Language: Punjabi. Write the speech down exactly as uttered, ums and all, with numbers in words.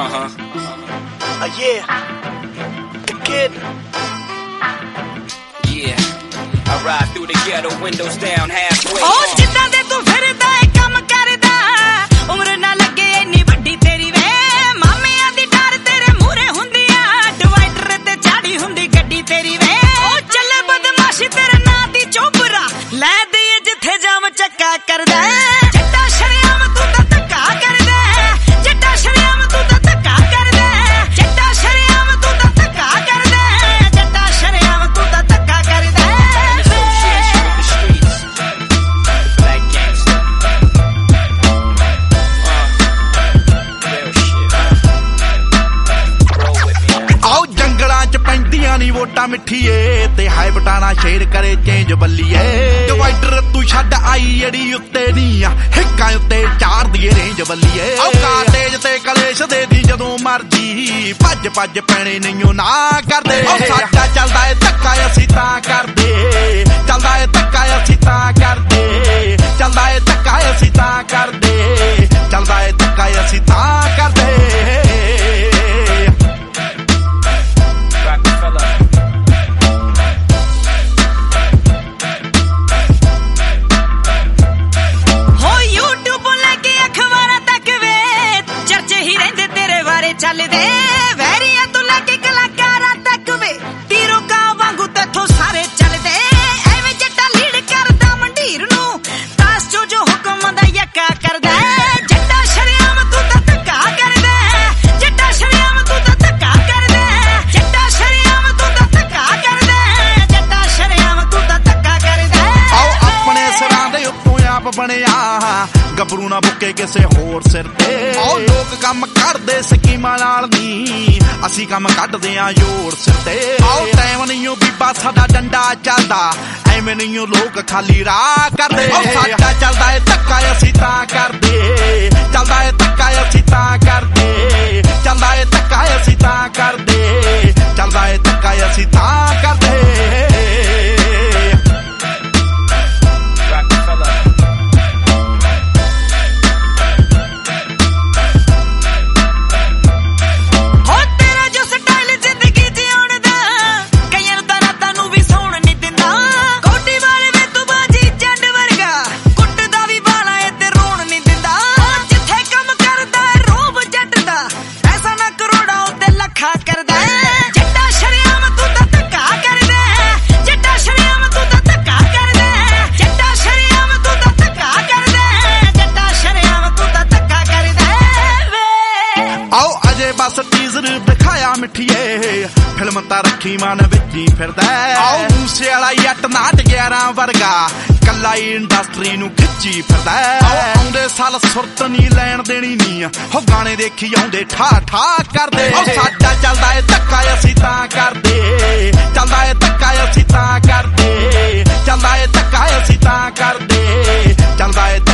Uh-huh. Uh, yeah. The kid. Yeah. I ride through the ghetto, windows down halfway. Oh, ਜਿੱਦਾਂ ਦੇ ਤੂੰ ਫਿਰਦਾ ਏ ਕੰਮ ਕਰਦਾ, ਉਮਰ ਨਾ ਲੱਗੇ ਇੰਨੀ ਵੱਡੀ ਤੇਰੀ ਵੇ, ਮਾਮਿਆਂ ਦੀ ਡਰ ਤੇਰੇ ਮੂਹਰੇ ਹੁੰਦੀ ਆ, ਡਿਵਾਈਡਰ ਤੇ ਚਾੜੀ ਹੁੰਦੀ ਗੱਡੀ ਤੇਰੀ ਵੇ। ਉਹ ਚੱਲੇ ਬਦਮਾਸ਼ੀ ਤੇਰੇ ਨਾਂ ਦੀ ਚੋਬਰਾ, ਲੈ ਦੇਈਏ ਜਿੱਥੇ ਜਾਮ ਚੱਕਾ ਕਰਦਾ, ਜੱਟਾ ਸ਼ਰਿਆਮ ਤੂੰ ਤਾਂ ਧੱਕਾ ਕਰਦਾ, ਜੱਟਾ ਸ਼ਰਿਆਮ ਤੂੰ ਤਾਂ ਧੱਕਾ ਕਰਦਾ, ਜੱਟਾ ਸ਼ਰਿਆਮ ਤੂੰ ਤਾਂ ਧੱਕਾ ਕਰਦਾ, ਜੱਟਾ ਸ਼ਰਿਆਮ ਤੂੰ ਤਾਂ ਧੱਕਾ ਕਰਦਾ। ਆਓ ਜੰਗਲਾਂ ਚ ਪੈਂਦੀਆਂ ਨੀ ਵੋਟਾਂ ਮਿੱਠੀਏ, ਤੇ ਹਾਏ ਬਟਾਣਾ ਸ਼ੇਰ ਕਰੇ ਚੇਂਜ ਬੱਲੀਏ, ਡਿਵਾਈਡਰ ਤੂੰ ਛੱਡ ਆਈ ਜਿਹੜੀ ਉੱਤੇ ਨੀ ਆ, ਹਿੱਕਾਂ ਉੱਤੇ ਚਾਰ ਦੀਏ ਰੇਂਜ ਬੱਲੀਏ। ਆਓ ਕਾਟੇਜ ਤੇ ਕਲੇਸ਼ ਦੇ ਦੀ ਜਦੋਂ ਮਰਜੀ, ਭੱਜ ਭੱਜ ਪੈਣੇ ਨਹੀਂਓ ਨਾ ਕਰਦੇ, ਉਹ ਸਾਡਾ ਚੱਲਦਾ ਏ ਧੱਕਾ ਅਸੀਂ ਤਾਂ ਕਰਦੇ, ਚੱਲਦਾ ਏ ਧੱਕਾ ਅਸੀਂ ਤਾਂ ਕਰਦੇ, ਚੱਲਦਾ ਏ ਧੱਕਾ ਅਸੀਂ ਤਾਂ ਕਰਦੇ, ਚੱਲਦਾ ਏ ਧੱਕਾ ਅਸੀਂ ਤਾਂ ਕਰਦੇ। ਚੱਲਦੇ ਵੈਰੀਆਂ ਤੋਂ ਲੈ ਕੇ ਕਲਾਕਾਰਾਂ ਤੱਕ ਵੇ, ਤੀਰੋ ਕਾਂ ਵਾਂਗੂ ਤੇਥੋਂ ਸਾਰੇ ਚੱਲਦੇ, ਐਵੇਂ ਜੱਟਾ ਲੀਡ ਕਰਦਾ ਮੰਡੀਰ ਨੂੰ, ਤਾਸ ਚੋ ਜੋ ਹੁਕਮ ਦਾ ਯੱਕਾ ਕਰਦਾ, ਜੱਟਾ ਸ਼ਰਿਆਮ ਤੂੰ ਤਾਂ ਧੱਕਾ ਕਰਦਾ, ਜੱਟਾ ਸ਼ਰਿਆਮ ਤੂੰ ਤਾਂ ਧੱਕਾ ਕਰਦਾ, ਜੱਟਾ ਸ਼ਰਿਆਮ ਤੂੰ ਤਾਂ ਧੱਕਾ ਕਰਦਾ, ਜੱਟਾ ਸ਼ਰਿਆਮ ਤੂੰ ਤਾਂ ਧੱਕਾ ਕਰਦਾ। ਆਓ ਆਪਣੇ ਸਿਰਾਂ ਦੇ ਉੱਤੋਂ ਆਪ ਬਣਿਆ, ਗੱਭਰੂ ਨਾ ਬੁੱਕੇ ਕਿਸੇ ਹੋਰ ਸਿਰ ਤੇ, ਆਓ ਲੋਕ ਕੰਮ ਕਰਦੇ ਸਕੀਮਾਂ ਨਾਲ ਨੀ, ਅਸੀਂ ਕੰਮ ਕੱਢਦੇ ਆਂ ਜ਼ੋਰ ਸਿਰ ਤੇ, ਆਓ ਟਾਈਮ ਨਹੀਂਓ ਬੀਬਾ ਸਾਡਾ ਡੰਡਾ ਚੱਲਦਾ, ਐਵੇਂ ਨਹੀਂਓ ਲੋਕ ਖਾਲੀ ਰਾਹ ਕਰਦੇ, ਉਹ ਸਾਡਾ ਚੱਲਦਾ ਏ ਧੱਕਾ ਅਸੀਂ ਤਾਂ ਕਰਦੇ, ਚੱਲਦਾ ਏ ਧੱਕਾ ਅਸੀਂ ਤਾਂ ਕਰਦੇ, ਚੱਲਦਾ ਏ ਧੱਕਾ ਅਸੀਂ ਤਾਂ ਕਰਦੇ, ਚੱਲਦਾ ਏ ਧੱਕਾ ਅਸੀਂ ਤਾਂ ਕਰਦੇ। ਬਸ ਟੀਜ਼ਰ ਦਿਖਾਇਆ ਮਿੱਠੀਏ, ਫਿਲਮ ਤਾਂ ਰੱਖੀ ਮਨ ਵਿੱਚ ਹੀ ਫਿਰਦਾ, ਆਓ ਮੂਸੇ ਵਾਲਾ ਜੱਟ ਨਾਟ ਗਿਆਰਾਂ ਵਰਗਾ, ਕੱਲਾ ਹੀ ਇੰਡਸਟਰੀ ਨੂੰ ਖਿੱਚੀ ਫਿਰਦਾ, ਆਓ ਆਉਂਦੇ ਸਾਲ ਸੁਰਤ ਨੀ ਲੈਣ ਦੇਣੀ ਨੀ, ਹੋ ਗਾਣੇ ਦੇਖੀ ਆਉਂਦੇ ਠਾ ਠਾ ਕਰਦੇ, ਉਹ ਸਾਡਾ ਚੱਲਦਾ ਏ ਧੱਕਾ ਅਸੀਂ ਤਾਂ ਕਰਦੇ, ਚੱਲਦਾ ਏ ਧੱਕਾ ਅਸੀਂ ਤਾਂ ਕਰਦੇ, ਚੱਲਦਾ ਏ ਧੱਕਾ ਅਸੀਂ ਤਾਂ ਕਰਦੇ, ਚੱਲਦਾ ਏ